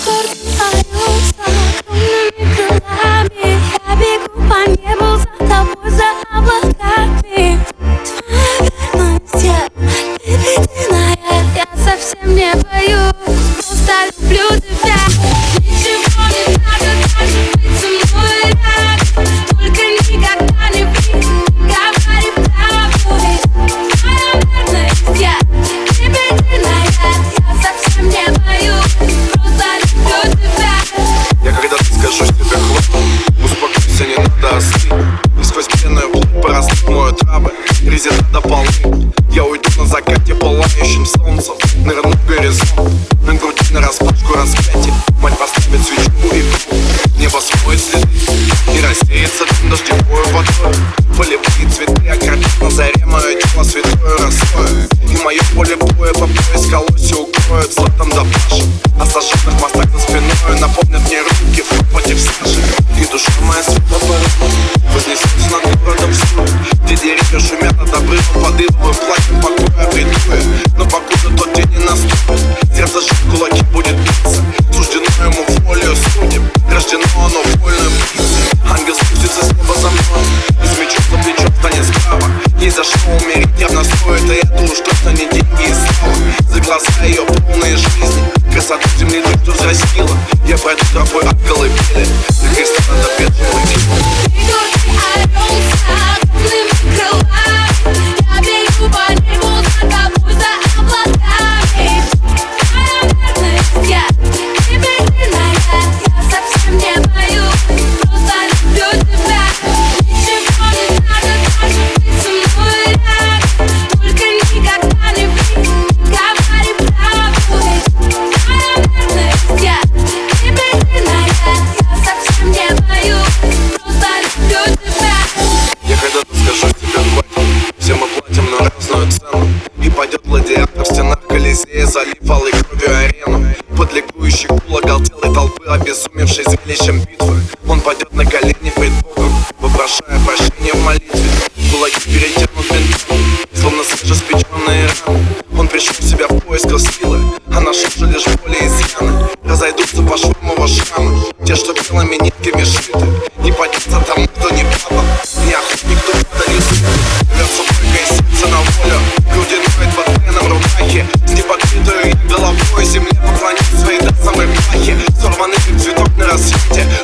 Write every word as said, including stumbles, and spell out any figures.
Сквозь пенную плоть поросли мою травы, резина до полны. Я уйду на закате пылающим солнцем, нырну в горизонт. На груди нараспашку распятие, мать поставит свечу и небо смоет следы и рассеется дым дождевой водой. Полевые цветы окропят на заре мое тело святое росою. И мое поле боя по пояс колосья укроют златом до паши. О сожженных мостах за спиной напомнят мне руки в против сажи. И душа моя светлая вознесется над городом вслух, где деревья шумят над обрывом под ивовым платьем покоя обретуя. Но покуда тот день не наступит, сердце же в кулаки будет биться. Суждено ему волею судеб, рождено оно вольную птицей. Ангел спустится с неба за мной и с мечом за плечом станет справа. Ей за что умереть явно стоит, и это уж точно не деньги и слава. За глаза ее полные жизни, красоту земли той, кто взрастила. Я пройду тропой от колыбели до Христа надо бедным идти. И пойдет гладиатор в стенах Колизея, залив алой кровью арену. Под ликующий гул оголтелой толпы, обезумевшей зрелищем битвы, он пойдет на колени пред Богом, вопрошая прощения в молитве. Кулаки перетянут бинтом, словно свежеспеченные раны. Он пришел в себя в поисках силы, а нашел же лишь боли и изъяны. Разойдутся по швам его шрамы, те, что белыми нитками шиты. Не подняться тому, кто не папа, не охотник, кто подарился. Рвется только из сердца на волю, груди ноет под пленом рубахи. С непокрытую головой земле поклонит своей до самой плахи. Сорванный как цветок на рассвете,